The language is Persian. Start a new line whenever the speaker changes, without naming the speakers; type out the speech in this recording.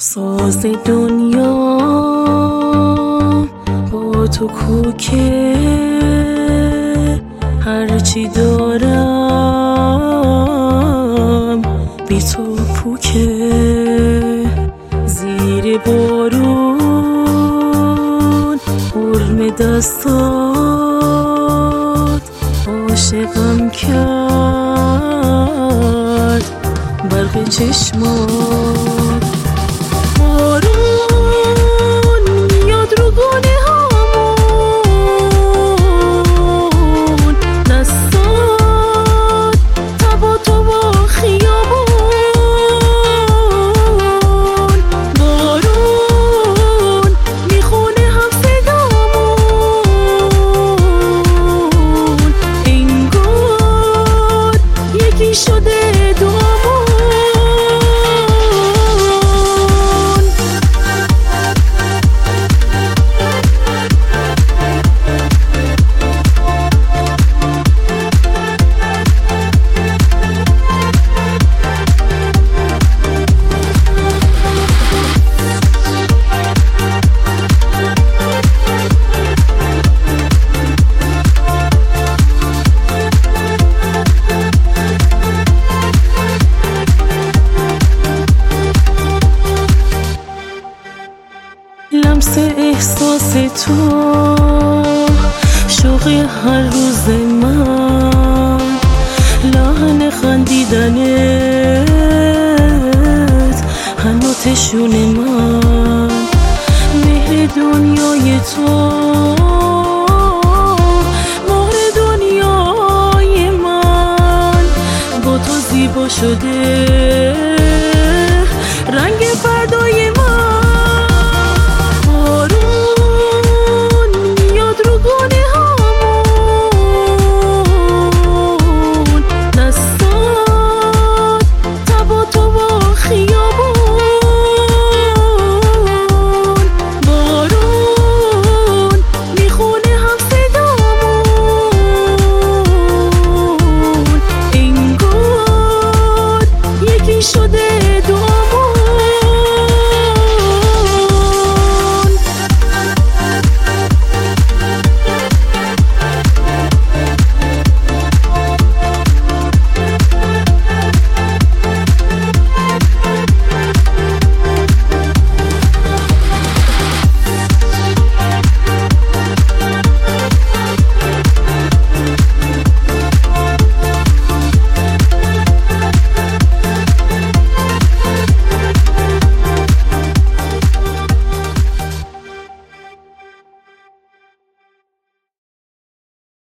ساز دنیا با تو کوکه، هرچی دارم بی تو پوکه. زیر بارون حرم دستات عاشقم کرد برق چشمات. بارون میاد رو گونه هامون، دستات تبا تو با خیابون. بارون میخونه هم صدامون، انگار یکی شده دومون. لمس احساس تو شوق هر روز من، لحن خندیدنت هنوتشون من. مهر دنیای تو مهر دنیای من، با تو زیبا شده